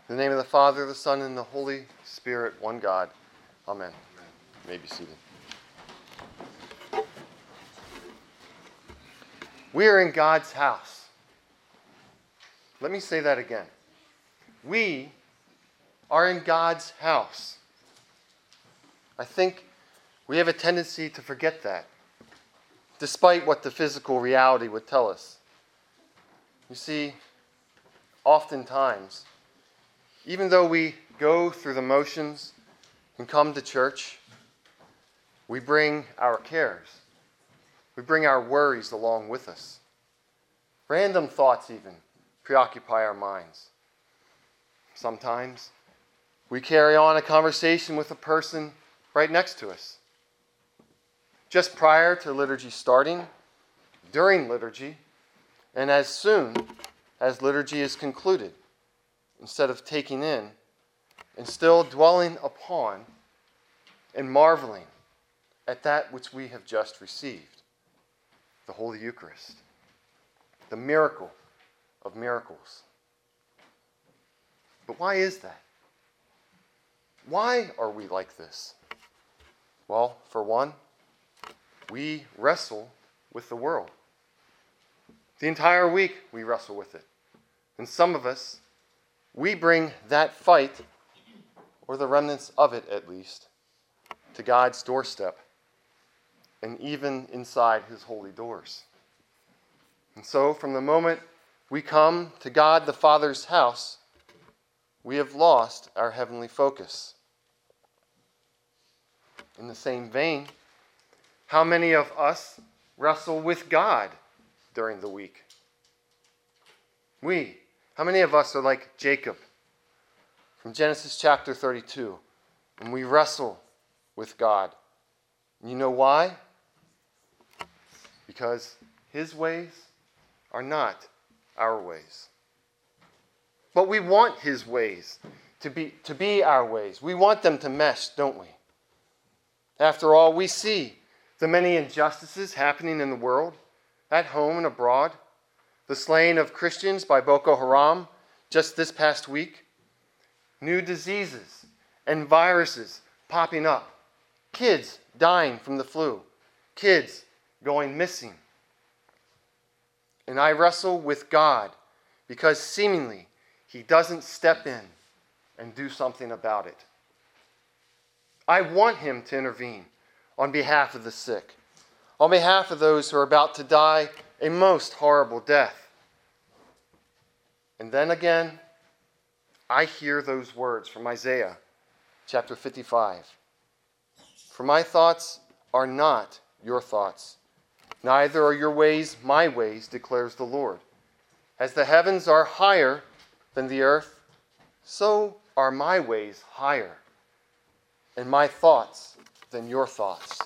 In the name of the Father, the Son, and the Holy Spirit, one God. Amen. You may be seated. We are in God's house. Let me say that again. We are in God's house. I think we have a tendency to forget that, despite what the physical reality would tell us. You see, oftentimes, even though we go through the motions and come to church, we bring our cares. We bring our worries along with us. Random thoughts even preoccupy our minds. Sometimes we carry on a conversation with a person right next to us. Just prior to liturgy starting, during liturgy, and as soon as liturgy is concluded, instead of taking in and still dwelling upon and marveling at that which we have just received, the Holy Eucharist, the miracle of miracles. But why is that? Why are we like this? Well, for one, we wrestle with the world. The entire week we wrestle with it. And some of us, we bring that fight, or the remnants of it at least, to God's doorstep, and even inside his holy doors. And so, from the moment we come to God the Father's house, we have lost our heavenly focus. In the same vein, how many of us wrestle with God during the week? How many of us are like Jacob from Genesis chapter 32, and we wrestle with God? You know why? Because his ways are not our ways. But we want his ways to be our ways. We want them to mesh, don't we? After all, we see the many injustices happening in the world, at home and abroad. The slaying of Christians by Boko Haram just this past week. New diseases and viruses popping up. Kids dying from the flu. Kids going missing. And I wrestle with God because seemingly he doesn't step in and do something about it. I want him to intervene on behalf of the sick, on behalf of those who are about to die a most horrible death. And then again, I hear those words from Isaiah chapter 55. For my thoughts are not your thoughts, neither are your ways my ways, declares the Lord. As the heavens are higher than the earth, so are my ways higher, and my thoughts than your thoughts.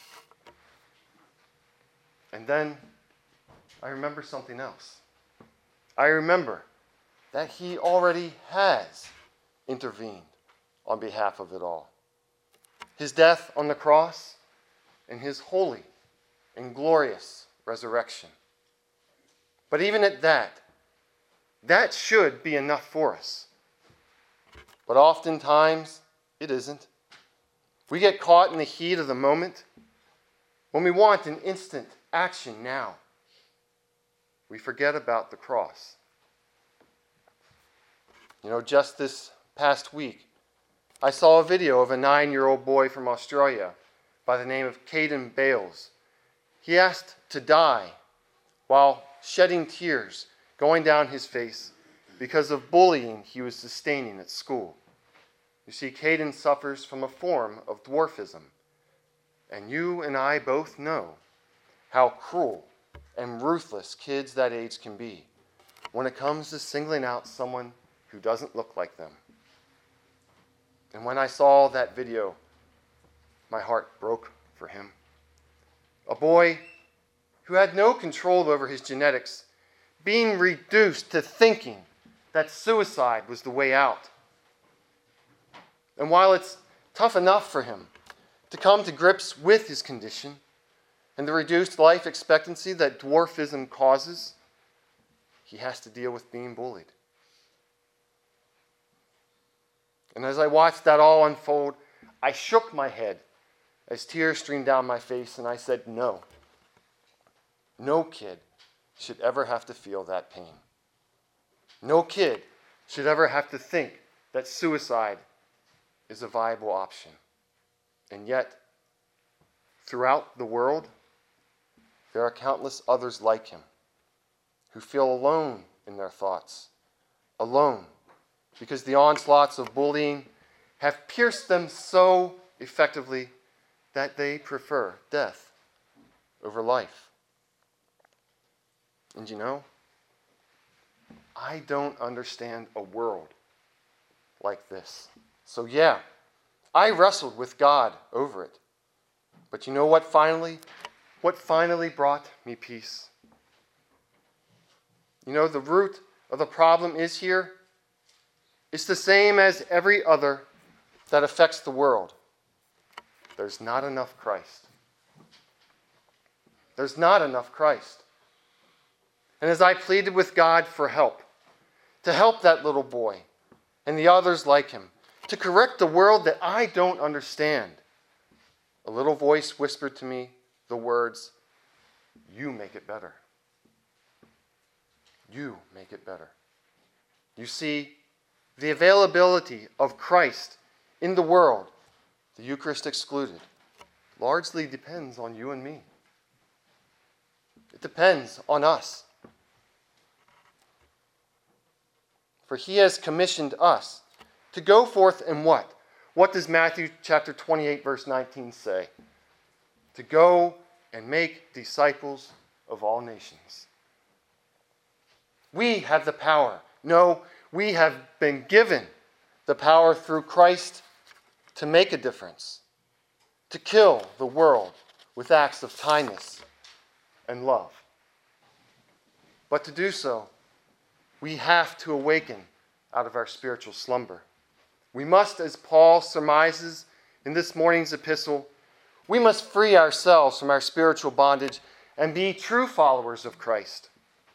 And then I remember something else. I remember that he already has intervened on behalf of it all. His death on the cross and his holy and glorious resurrection. But even at that should be enough for us. But oftentimes, it isn't. We get caught in the heat of the moment when we want an instant action now. We forget about the cross. You know, just this past week, I saw a video of a 9-year-old boy from Australia by the name of Caden Bales. He asked to die while shedding tears going down his face because of bullying he was sustaining at school. You see, Caden suffers from a form of dwarfism, and you and I both know how cruel and ruthless kids that age can be when it comes to singling out someone who doesn't look like them. And when I saw that video, my heart broke for him. A boy who had no control over his genetics, being reduced to thinking that suicide was the way out. And while it's tough enough for him to come to grips with his condition and the reduced life expectancy that dwarfism causes, he has to deal with being bullied. And as I watched that all unfold, I shook my head as tears streamed down my face, and I said, no. No kid should ever have to feel that pain. No kid should ever have to think that suicide is a viable option. And yet, throughout the world, there are countless others like him who feel alone in their thoughts, alone because the onslaughts of bullying have pierced them so effectively that they prefer death over life. And you know, I don't understand a world like this. So yeah, I wrestled with God over it. But you know what finally brought me peace? You know, the root of the problem is here. It's the same as every other that affects the world. There's not enough Christ. There's not enough Christ. And as I pleaded with God for help, to help that little boy and the others like him, to correct the world that I don't understand, a little voice whispered to me the words, "You make it better. You make it better." You see, the availability of Christ in the world, the Eucharist excluded, largely depends on you and me. It depends on us. For he has commissioned us to go forth and what? What does Matthew chapter 28, verse 19 say? To go and make disciples of all nations. We have the power. No, we have been given the power through Christ to make a difference, to kill the world with acts of kindness and love. But to do so, we have to awaken out of our spiritual slumber. We must, as Paul surmises in this morning's epistle, we must free ourselves from our spiritual bondage and be true followers of Christ.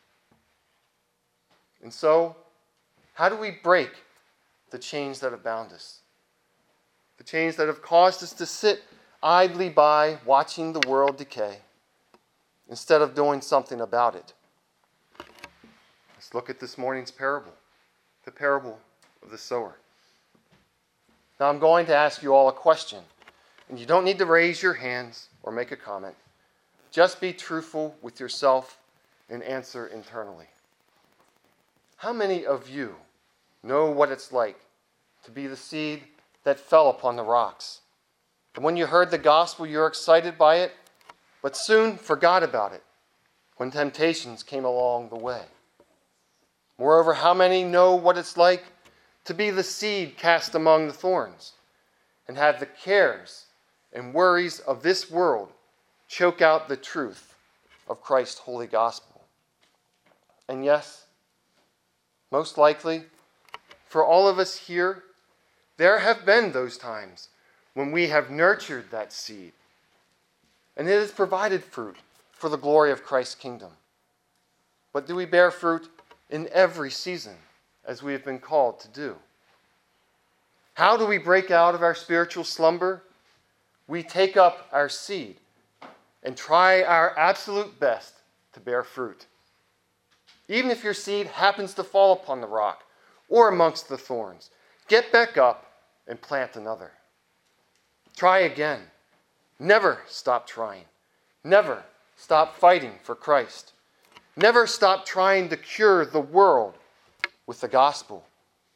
And so, how do we break the chains that have bound us? The chains that have caused us to sit idly by watching the world decay instead of doing something about it. Let's look at this morning's parable, the parable of the sower. Now I'm going to ask you all a question, and you don't need to raise your hands or make a comment. Just be truthful with yourself and answer internally. How many of you know what it's like to be the seed that fell upon the rocks? And when you heard the gospel, you're excited by it, but soon forgot about it when temptations came along the way. Moreover, how many know what it's like to be the seed cast among the thorns and have the cares and worries of this world choke out the truth of Christ's holy gospel? And yes, most likely, for all of us here, there have been those times when we have nurtured that seed, and it has provided fruit for the glory of Christ's kingdom. But do we bear fruit in every season, as we have been called to do? How do we break out of our spiritual slumber? We take up our seed and try our absolute best to bear fruit. Even if your seed happens to fall upon the rock or amongst the thorns, get back up and plant another. Try again. Never stop trying. Never stop fighting for Christ. Never stop trying to cure the world with the gospel.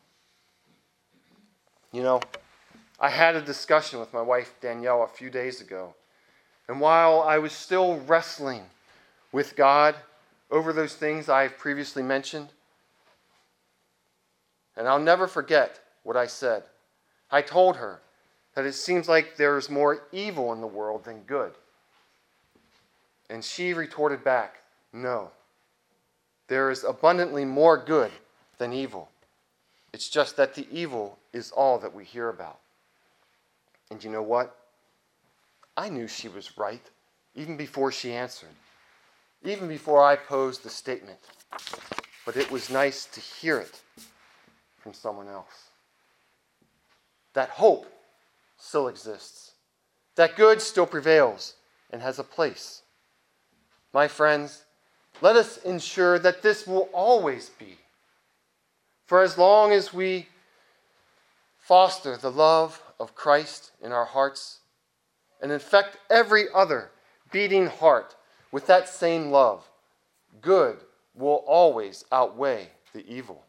You know, I had a discussion with my wife Danielle a few days ago, and while I was still wrestling with God over those things I have previously mentioned, and I'll never forget what I said. I told her that it seems like there is more evil in the world than good. And she retorted back, no. There is abundantly more good than evil. It's just that the evil is all that we hear about. And you know what? I knew she was right, even before she answered, even before I posed the statement. But it was nice to hear it from someone else. that hope still exists, that good still prevails and has a place. My friends, let us ensure that this will always be. For as long as we foster the love of Christ in our hearts and infect every other beating heart with that same love, good will always outweigh the evil.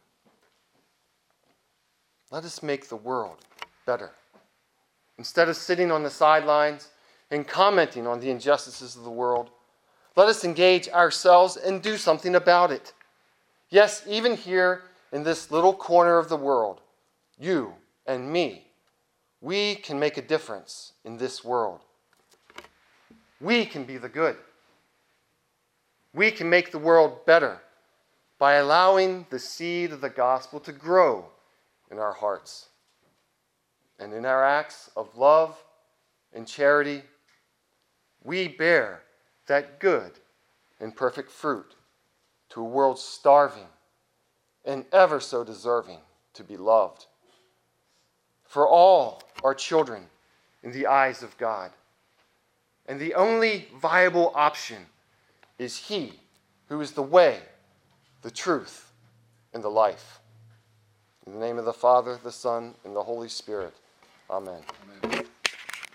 Let us make the world better. Instead of sitting on the sidelines and commenting on the injustices of the world, let us engage ourselves and do something about it. Yes, even here in this little corner of the world, you and me, we can make a difference in this world. We can be the good. We can make the world better by allowing the seed of the gospel to grow in our hearts. And in our acts of love and charity, we bear that good and perfect fruit to a world starving and ever so deserving to be loved. For all are children in the eyes of God, and the only viable option is He who is the way, the truth, and the life. In the name of the Father, the Son, and the Holy Spirit. Amen. Amen.